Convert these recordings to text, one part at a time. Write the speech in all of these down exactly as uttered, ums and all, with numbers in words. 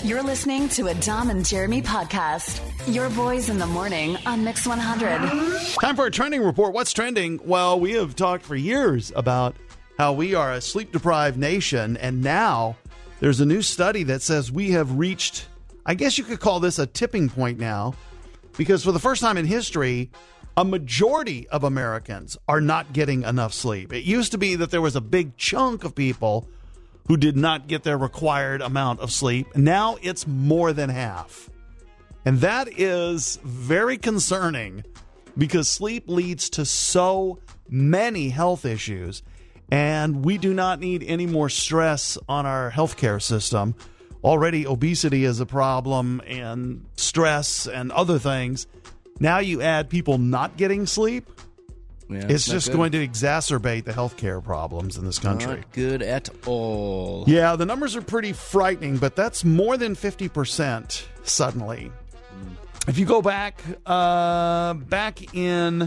You're listening to a Dom and Jeremy podcast. Your boys in the morning on Mix one hundred. Time for a trending report. What's trending? Well, we have talked for years about how we are a sleep-deprived nation, and now there's a new study that says we have reached, I guess you could call this a tipping point now, because for the first time in history, a majority of Americans are not getting enough sleep. It used to be that there was a big chunk of people who did not get their required amount of sleep. Now it's more than half. And that is very concerning because sleep leads to so many health issues, and we do not need any more stress on our healthcare system. Already obesity is a problem, and stress and other things. Now you add people not getting sleep. Yeah, it's just good. Going to exacerbate the healthcare problems in this country. Not good at all. Yeah, the numbers are pretty frightening, but that's more than fifty percent suddenly. Mm. If you go back, uh, back in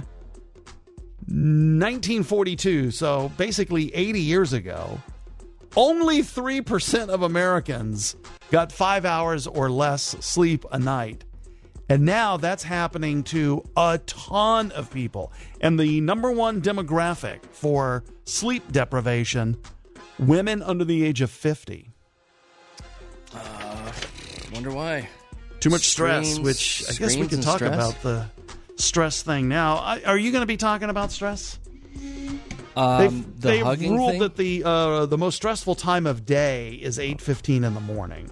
nineteen forty-two, so basically eighty years ago, only three percent of Americans got five hours or less sleep a night. And now that's happening to a ton of people. And the number one demographic for sleep deprivation, women under the age of fifty. Uh, wonder why. Too much stress, which I guess we can talk stress? about the stress thing now. Are you going to be talking about stress? Um, they've the they've hugging ruled thing? that the uh, the most stressful time of day is eight fifteen in the morning.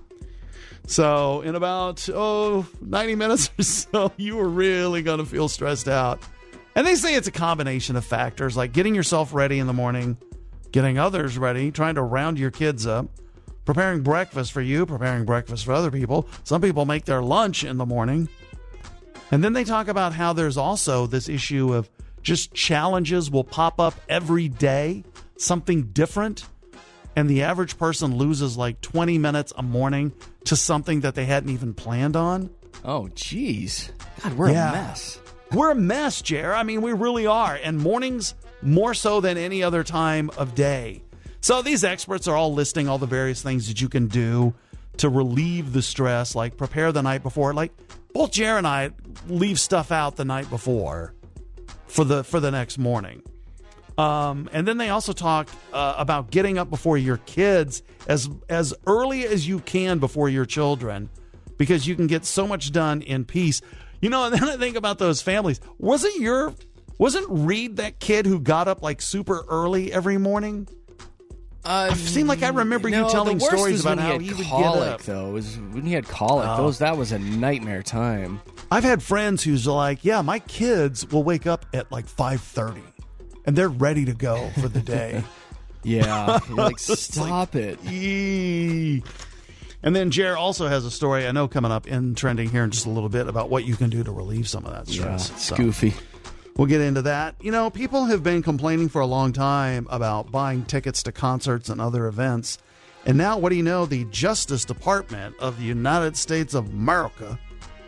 So in about, oh, ninety minutes or so, you are really going to feel stressed out. And they say it's a combination of factors, like getting yourself ready in the morning, getting others ready, trying to round your kids up, preparing breakfast for you, preparing breakfast for other people. Some people make their lunch in the morning. And then they talk about how there's also this issue of just challenges will pop up every day, something different. And the average person loses like twenty minutes a morning to something that they hadn't even planned on. Oh, geez. God, we're yeah. a mess. We're a mess, Jer. I mean, we really are. And mornings more so than any other time of day. So these experts are all listing all the various things that you can do to relieve the stress, like prepare the night before. Like both Jer and I leave stuff out the night before for the for the next morning. Um, and then they also talk uh, about getting up before your kids as as early as you can before your children, because you can get so much done in peace. You know, and then I think about those families. Wasn't your wasn't Reed that kid who got up like super early every morning? Uh, I seem like I remember no, you telling the worst stories was about when how he, he would colic, get up. Though, was when he had colic. Oh. Those that was a nightmare time. I've had friends who's like, yeah, my kids will wake up at like five thirty. And they're ready to go for the day. Yeah. You're like, stop like, it. Yee. And then Jer also has a story, I know, coming up in trending here in just a little bit about what you can do to relieve some of that stress. Yeah, it's so, goofy. We'll get into that. You know, people have been complaining for a long time about buying tickets to concerts and other events. And now, what do you know? The Justice Department of the United States of America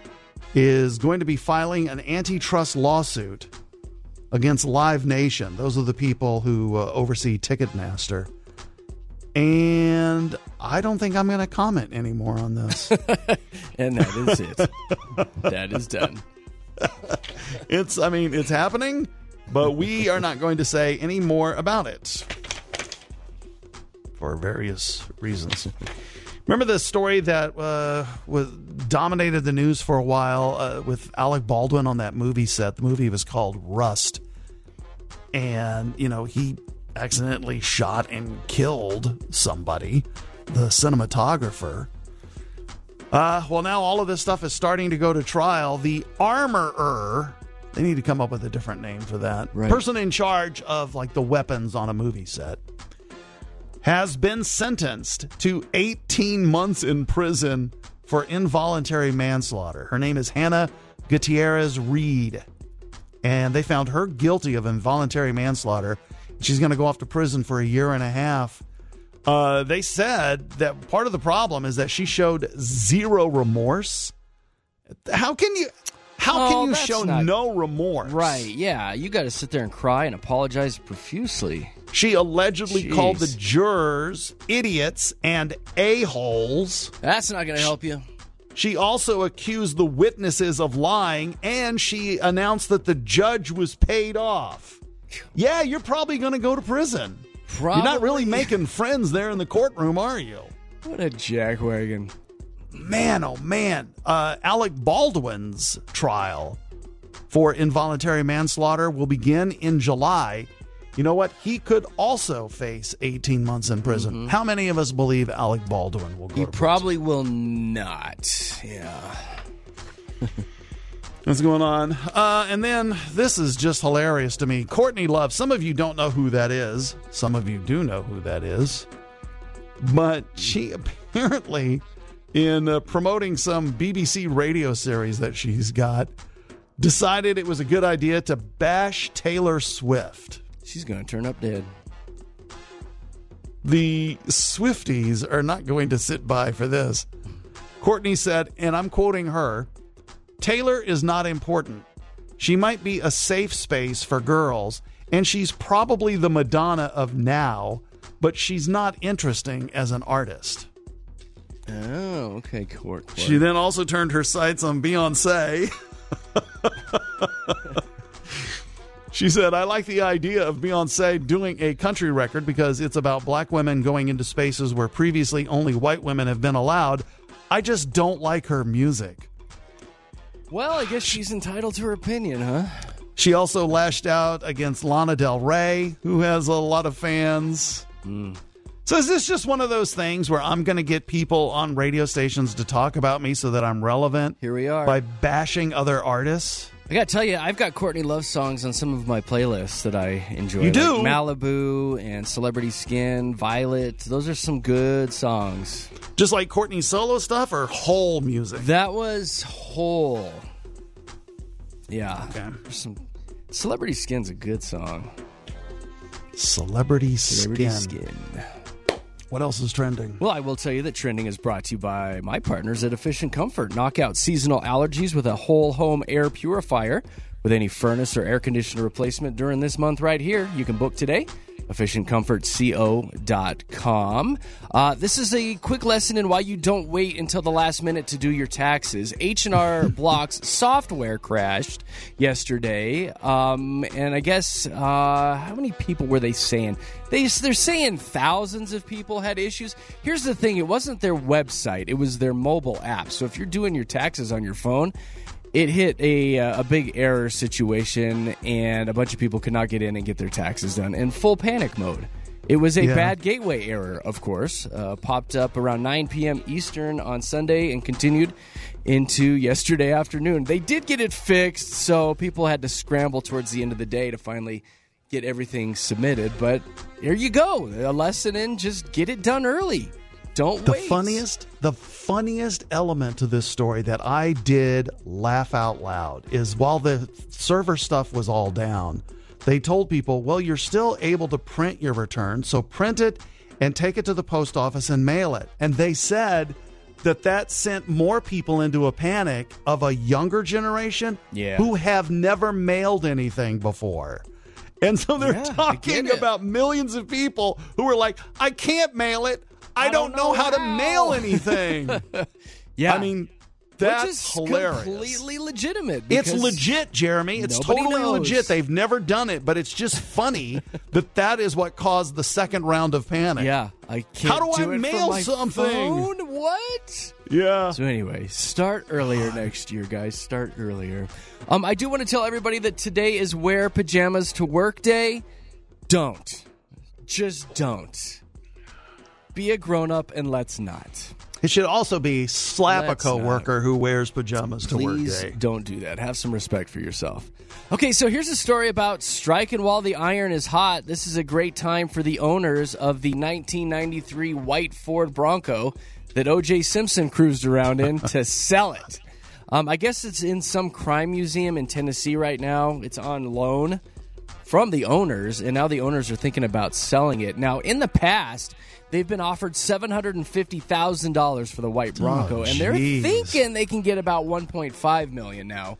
is going to be filing an antitrust lawsuit against Live Nation. Those are the people who uh, oversee Ticketmaster. And I don't think I'm going to comment anymore on this. And that is it. That is done. It's, I mean, it's happening, but we are not going to say any more about it for various reasons. Remember the story that uh, was dominated the news for a while uh, with Alec Baldwin on that movie set? The movie was called Rust. And, you know, he accidentally shot and killed somebody, the cinematographer. Uh, well, now all of this stuff is starting to go to trial. The armorer, they need to come up with a different name for that. Right. Person in charge of, like, the weapons on a movie set has been sentenced to eighteen months in prison for involuntary manslaughter. Her name is Hannah Gutierrez Reed, and they found her guilty of involuntary manslaughter. She's going to go off to prison for a year and a half. Uh, they said that part of the problem is that she showed zero remorse. How can you... How Oh, can you that's show not- no remorse? Right, yeah. You got to sit there and cry and apologize profusely. She allegedly Jeez. called the jurors idiots and a-holes. That's not going to help you. She also accused the witnesses of lying, and she announced that the judge was paid off. Yeah, you're probably going to go to prison. Probably. You're not really making friends there in the courtroom, are you? What a jackwagon. Man, oh man. Uh, Alec Baldwin's trial for involuntary manslaughter will begin in July. You know what? He could also face eighteen months in prison. Mm-hmm. How many of us believe Alec Baldwin will go He to prison? probably will not. Yeah. What's going on? Uh, and then this is just hilarious to me. Courtney Love. Some of you don't know who that is. Some of you do know who that is. But she apparently, in uh, promoting some B B C radio series that she's got, decided it was a good idea to bash Taylor Swift. She's going to turn up dead. The Swifties are not going to sit by for this. Courtney said, and I'm quoting her, Taylor is not important. She might be a safe space for girls, and she's probably the Madonna of now, but she's not interesting as an artist. Oh, okay, Court. Court. She then also turned her sights on Beyonce. She said, I like the idea of Beyonce doing a country record because it's about black women going into spaces where previously only white women have been allowed. I just don't like her music. Well, I guess she's entitled to her opinion, huh? She also lashed out against Lana Del Rey, who has a lot of fans. Mm. So is this just one of those things where I'm going to get people on radio stations to talk about me so that I'm relevant? Here we are. By bashing other artists? I got to tell you, I've got Courtney Love songs on some of my playlists that I enjoy. You do? Like Malibu and Celebrity Skin, Violet. Those are some good songs. Just like Courtney's solo stuff or whole music? That was whole. Yeah. Okay. There's some Celebrity Skin's a good song. Celebrity, Celebrity Skin. Skin. What else is trending? Well, I will tell you that trending is brought to you by my partners at Efficient Comfort. Knock out seasonal allergies with a whole home air purifier with any furnace or air conditioner replacement during this month right here. You can book today. efficient comfort co dot com. Uh, this is a quick lesson in why you don't wait until the last minute to do your taxes. H and R Block's software crashed yesterday, um, and I guess uh, how many people were they saying? They, they're saying thousands of people had issues. Here's the thing. It wasn't their website. It was their mobile app. So if you're doing your taxes on your phone, it hit a uh, a big error situation, and a bunch of people could not get in and get their taxes done in full panic mode. It was a Yeah. bad gateway error, of course. Uh, popped up around nine p.m. Eastern on Sunday and continued into yesterday afternoon. They did get it fixed, so people had to scramble towards the end of the day to finally get everything submitted. But here you go. A lesson in just get it done early. Don't The wait. funniest, the funniest element to this story that I did laugh out loud is while the server stuff was all down, they told people, well, you're still able to print your return, so print it and take it to the post office and mail it. And they said that that sent more people into a panic of a younger generation Yeah. who have never mailed anything before. And so they're Yeah, I talking get it. about millions of people who are like, I can't mail it. I, I don't, don't know know how to how." mail anything. Yeah. I mean, that's Which is hilarious. completely legitimate. It's because legit, Jeremy. It's nobody totally knows. legit. They've never done it, but it's just funny that that is what caused the second round of panic. Yeah, I can't How do I do it mail from my something? phone? What? Yeah. So anyway, start earlier next year, guys. Start earlier. Um, I do want to tell everybody that today is wear pajamas to work day. Don't. Just don't. Be a grown-up and let's not. It should also be slap Let's a coworker who wears pajamas to work Please day. don't do that. Have some respect for yourself. Okay, so here's a story about striking while the iron is hot. This is a great time for the owners of the nineteen ninety-three white Ford Bronco that O J Simpson cruised around in to sell it. Um, I guess it's in some crime museum in Tennessee right now. It's on loan from the owners, and now the owners are thinking about selling it. Now, in the past, they've been offered seven hundred fifty thousand dollars for the white Bronco, Oh, and they're jeez. thinking they can get about one point five million dollars now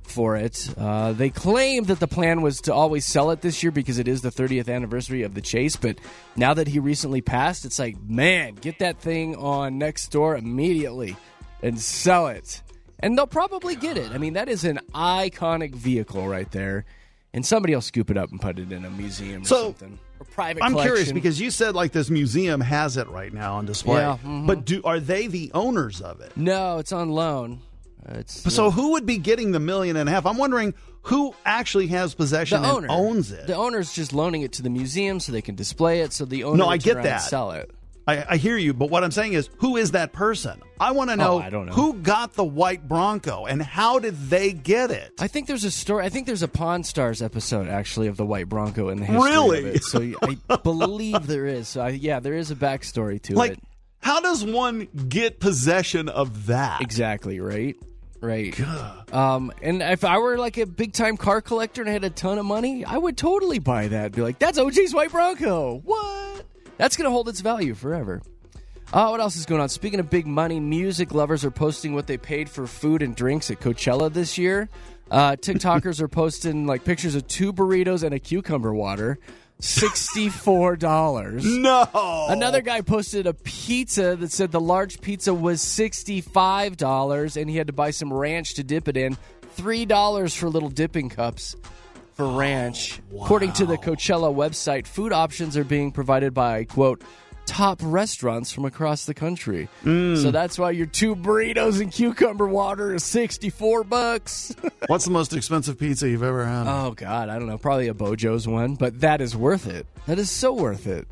for it. Uh, they claimed that the plan was to always sell it this year because it is the thirtieth anniversary of the chase, but now that he recently passed, it's like, man, get that thing on Nextdoor immediately and sell it. And they'll probably get it. I mean, that is an iconic vehicle right there. And somebody will scoop it up and put it in a museum or so, something. Or private I'm collection. curious because you said like this museum has it right now on display. Yeah, mm-hmm. But do are they the owners of it? No, it's on loan. Uh, it's So uh, who would be getting the million and a half? I'm wondering who actually has possession the and owner owns it. The owner's just loaning it to the museum so they can display it. So the owner No, will I turn get around and that. sell it. I, I hear you, but what I'm saying is, who is that person? I want to know, Oh, I don't know. who got the white Bronco and how did they get it? I think there's a story. I think there's a Pawn Stars episode actually of the white Bronco in the history Really? of it. So I believe there is. So I, yeah, there is a backstory to Like, it. how does one get possession of that? Exactly, right? Right. Um, and if I were like a big time car collector and I had a ton of money, I would totally buy that. Be like, that's O G's white Bronco. What? That's going to hold its value forever. Uh, what else is going on? Speaking of big money, music lovers are posting what they paid for food and drinks at Coachella this year. Uh, TikTokers are posting like pictures of two burritos and a cucumber water. sixty-four dollars. No. Another guy posted a pizza that said the large pizza was sixty-five dollars and he had to buy some ranch to dip it in. three dollars for little dipping cups for ranch. Oh, wow. According to the Coachella website, food options are being provided by, quote, top restaurants from across the country. Mm. So that's why your two burritos and cucumber water is sixty-four bucks. What's the most expensive pizza you've ever had? Oh, God, I don't know. Probably a Bojo's one, but that is worth it. That is so worth it.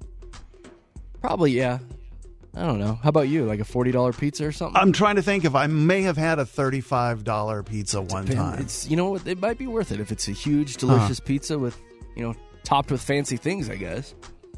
Probably, yeah. I don't know. How about you? Like a forty dollars pizza or something? I'm trying to think if I may have had a thirty-five dollars pizza one time. It's, you know what? It might be worth it if it's a huge, delicious huh. pizza with, you know, topped with fancy things, I guess.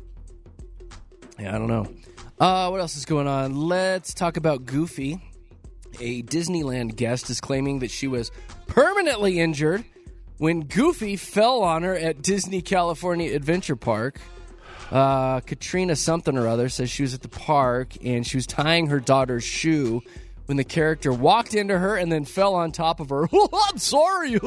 Yeah, I don't know. Uh, what else is going on? Let's talk about Goofy. A Disneyland guest is claiming that she was permanently injured when Goofy fell on her at Disney California Adventure Park. Uh, Katrina something or other says she was at the park and she was tying her daughter's shoe when the character walked into her and then fell on top of her. Oh, I'm sorry.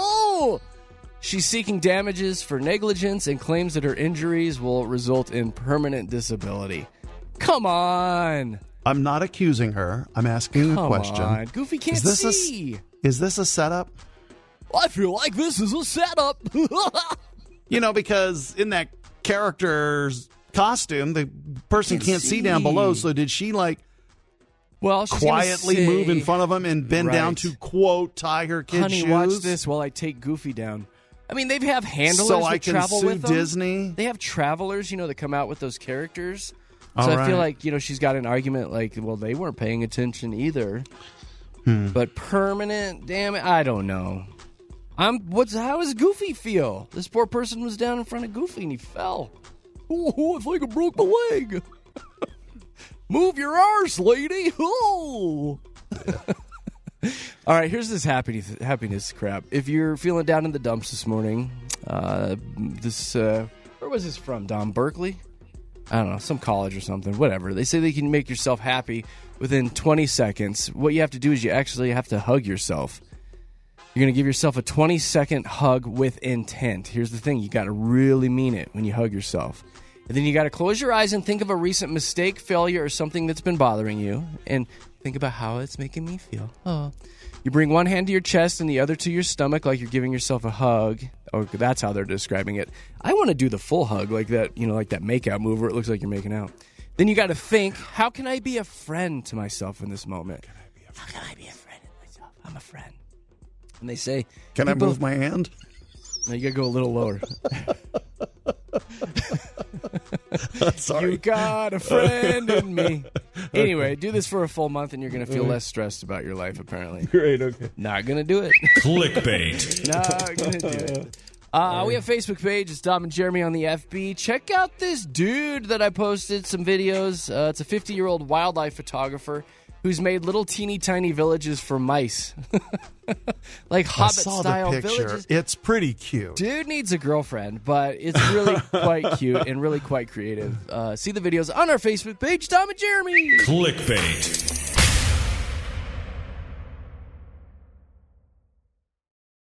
She's seeking damages for negligence and claims that her injuries will result in permanent disability. Come on. I'm not accusing her. I'm asking Come a question. On. Goofy can't is this see. A, is this a setup? I feel like this is a setup. You know, because in that character's costume, the person can't, can't see. see down below. So did she, like, well, quietly say, move in front of him and bend right. down to, quote, tie her kid's Honey, shoes? watch this while I take Goofy down. I mean, they have handlers so that I can travel sue with them. Disney? They have travelers, you know, that come out with those characters. All so I right. feel like, you know, she's got an argument like, well, they weren't paying attention either. Hmm. But permanent, damn it, I don't know. I'm. What's how does Goofy feel? This poor person was down in front of Goofy and he fell. Oh, I think I broke my leg. Move your arse, lady. Oh. All right, here's this happiness, happiness crap. If you're feeling down in the dumps this morning, uh, this uh, where was this from, Dom? Berkeley? I don't know, some college or something, whatever. They say they can make yourself happy within twenty seconds. What you have to do is you actually have to hug yourself. You're going to give yourself a twenty-second hug with intent. Here's the thing. You got to really mean it when you hug yourself. And then you got to close your eyes and think of a recent mistake, failure, or something that's been bothering you. And think about how it's making me feel. Oh. You bring one hand to your chest and the other to your stomach like you're giving yourself a hug. Oh, that's how they're describing it. I want to do the full hug, like that, you know, like that makeout move where it looks like you're making out. Then you got to think, how can I be a friend to myself in this moment? How can I be a friend to myself? I'm a friend. And they say, can I move my hand? No, you got to go a little lower. Sorry. You got a friend in me. Anyway, do this for a full month and you're going to feel less stressed about your life, apparently. Great, okay. Not going to do it. Clickbait. Not going to do it. Uh, we have a Facebook page. It's Dom and Jeremy on the F B. Check out this dude that I posted some videos. Uh, it's a fifty-year-old wildlife photographer who's made little teeny tiny villages for mice. Like Hobbit-style villages. It's pretty cute. Dude needs a girlfriend, but it's really quite cute and really quite creative. Uh, see the videos on our Facebook page, Dom and Jeremy. Clickbait.